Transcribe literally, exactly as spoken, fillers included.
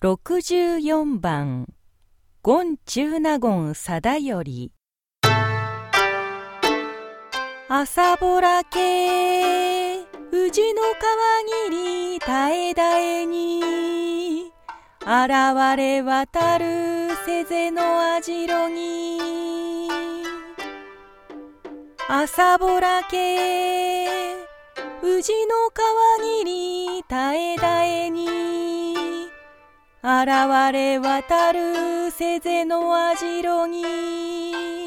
ろくじゅうよんばん権中納言貞頼。朝ぼらけ宇治の川霧絶え絶えに、現れ渡るせぜの網代に。朝ぼらけ宇治の川霧絶え絶えに、現れ渡るせぜの網代に。